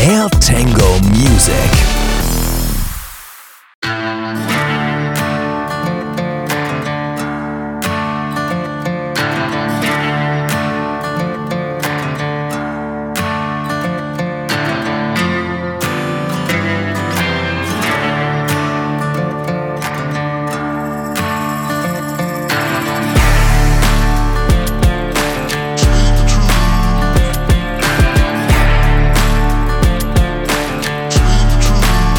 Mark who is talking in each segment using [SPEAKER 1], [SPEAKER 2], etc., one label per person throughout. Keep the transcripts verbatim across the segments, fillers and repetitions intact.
[SPEAKER 1] Hair Tango Music.
[SPEAKER 2] True.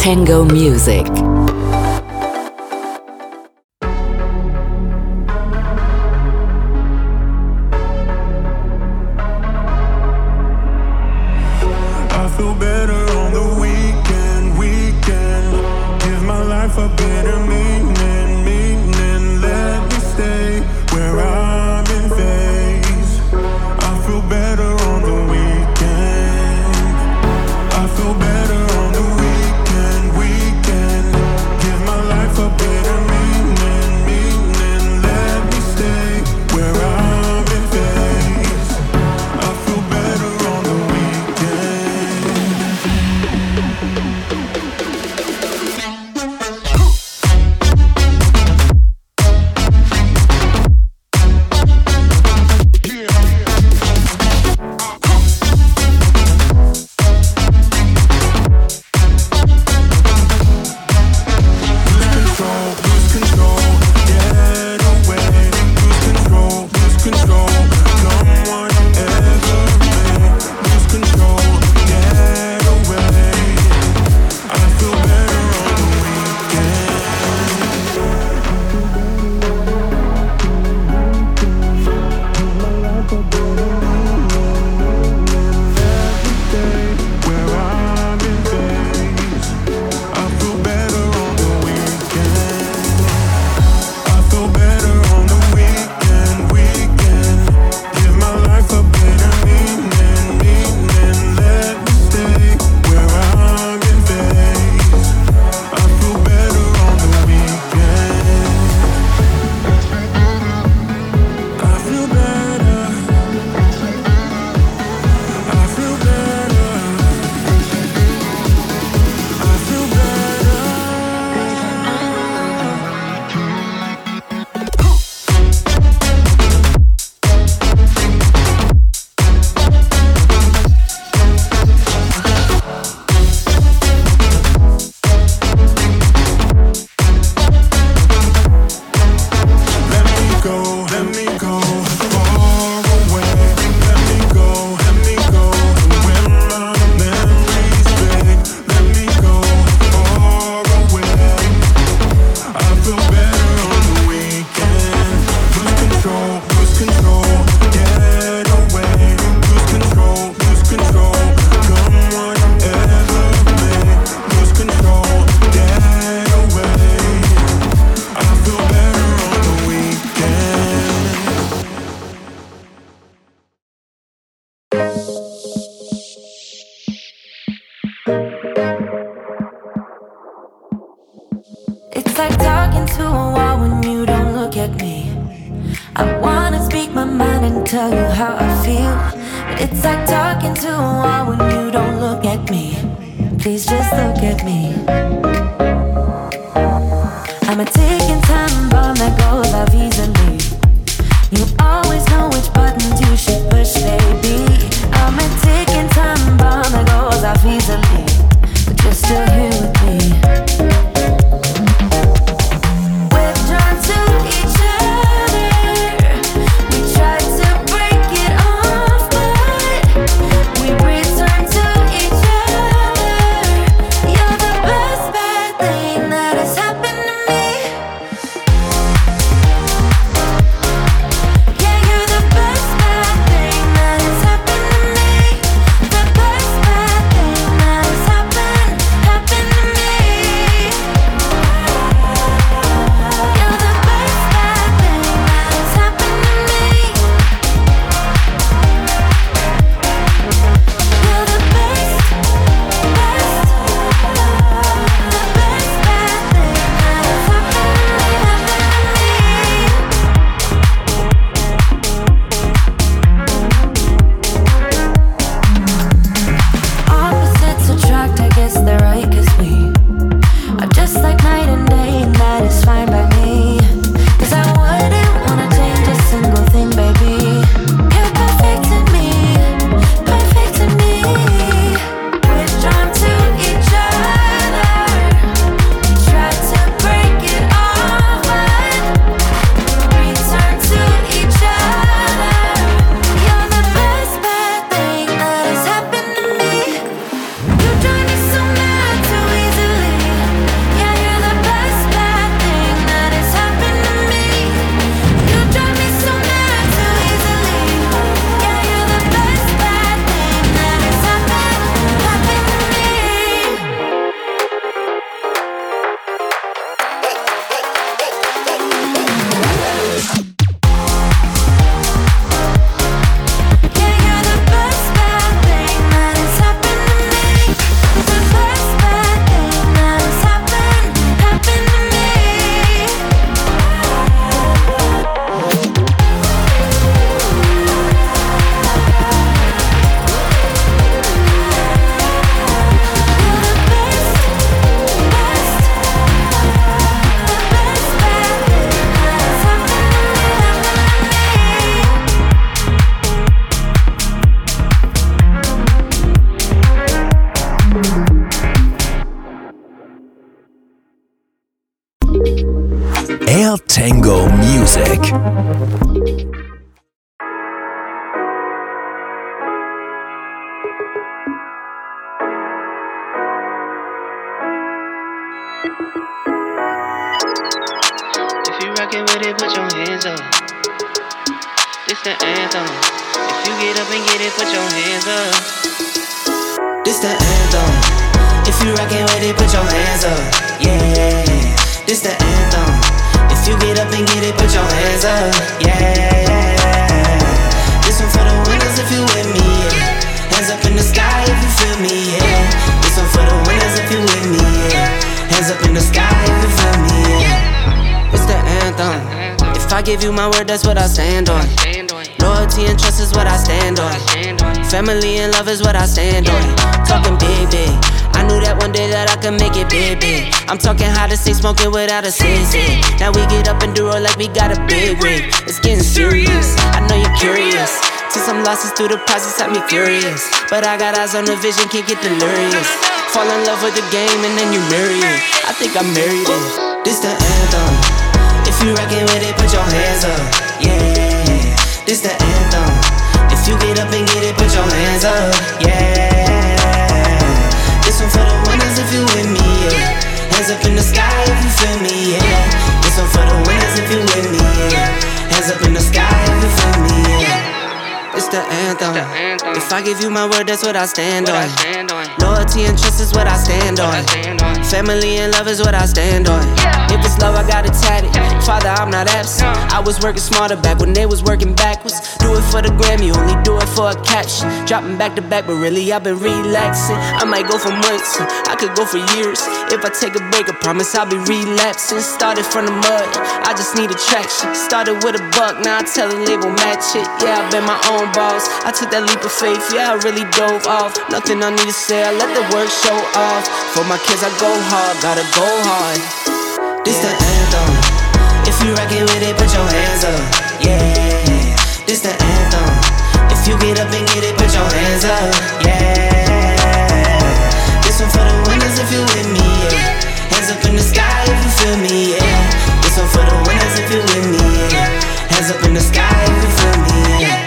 [SPEAKER 2] Tango Music.
[SPEAKER 3] That has happened to me.
[SPEAKER 1] Tango Music.
[SPEAKER 2] If you rockin' with it, put your hands up. This the anthem. If you get up and get it, put your hands up. This the anthem. If you rockin' with it, put your hands up. Yeah, this the anthem. If you get up and get it, put your hands up. Yeah, this one for the winners if you with me. Yeah. Hands up in the sky if you feel me. Yeah, this one for the winners if you with me. Yeah. Hands up in the sky if you feel me. Yeah. It's the anthem. If I give you my word, that's what I stand on. Loyalty and trust is what I stand on. Family and love is what I stand on. Talking big, big. I knew that one day that I could make it big, big. I'm talking how to stay smoking without a sissy. Now we get up and do it like we got a big rig. It's getting serious, I know you're curious. Took some losses through the process, had me furious. But I got eyes on the vision, can't get delirious. Fall in love with the game and then you marry it. I think I married it. This the anthem. If you rockin' with it, put your hands up. Yeah, this the anthem. If you get up and get it, put your hands up. Yeah, this one for the winners if you with me. Yeah, hands up in the sky if you feel me. Yeah, this one for the winners if you with me. Yeah, hands up in the sky if you feel me. Yeah. It's the anthem. If I give you my word, that's what I stand on. Loyalty and trust is what I stand on. Family and love is what I stand on. If it's love, I got it tatted. Father, I'm not absent. I was working smarter back when they was working backwards. Do it for the gram, you only do it for a caption. Dropping back to back, but really I've been relaxing. I might go for months, I could go for years. If I take a break, I promise I'll be relapsing. Started from the mud, I just need attraction. Started with a buck, now I tell the label match it. Yeah, I've been my own boss. I took that leap of faith, yeah, I really dove off. Nothing I need to say, I let the work show off. For my kids, I go hard, gotta go hard. This the anthem. If you rockin' with it, put your hands up. Yeah, this the anthem. If you get up and get it, put your hands up. Yeah, this one for the winners if you with me. Yeah, hands up in the sky if you feel me. Yeah, this one for the winners if you with me. Yeah, hands up in the sky if you feel me. Yeah.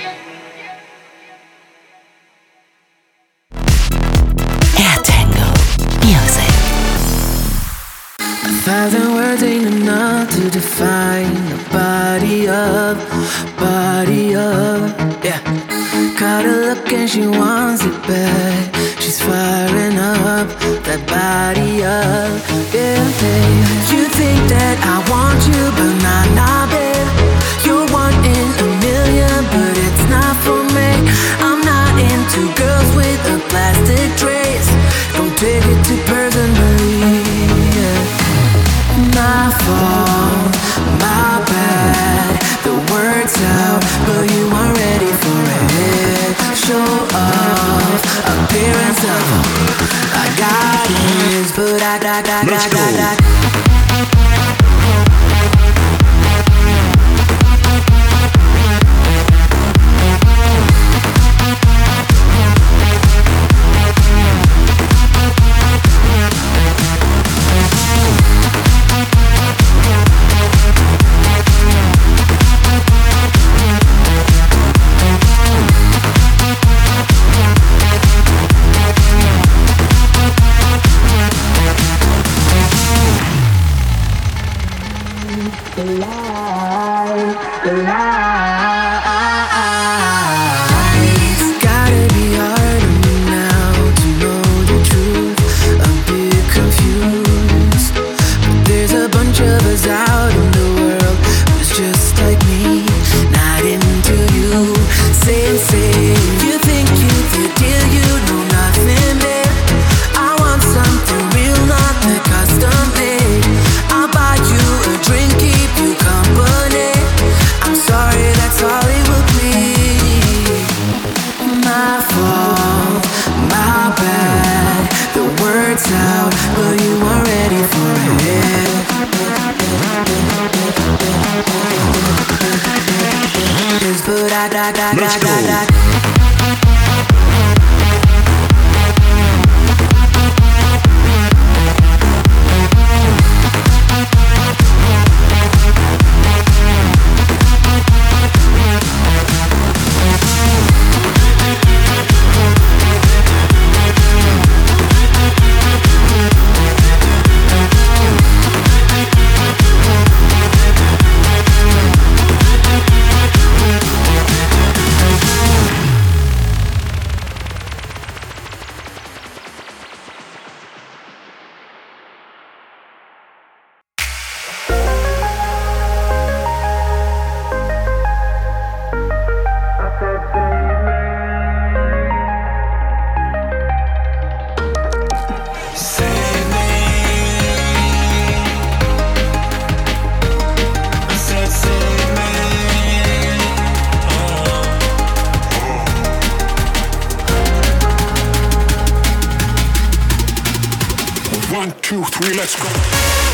[SPEAKER 3] A thousand words ain't enough to define a body of, body of, yeah. Caught her look and she wants it back. She's firing up that body up, yeah, babe. You think that I want you, but not, not, babe. You're one in a million, but it's not for me. I'm not into girls with a plastic trace. Don't take it too personally, yeah. My fault, my bad. The word's out, but you weren't ready for it. Show off, appearance of I got it, but I got, got, got, got, got.
[SPEAKER 1] Let's go.
[SPEAKER 4] One, two, three, let's go.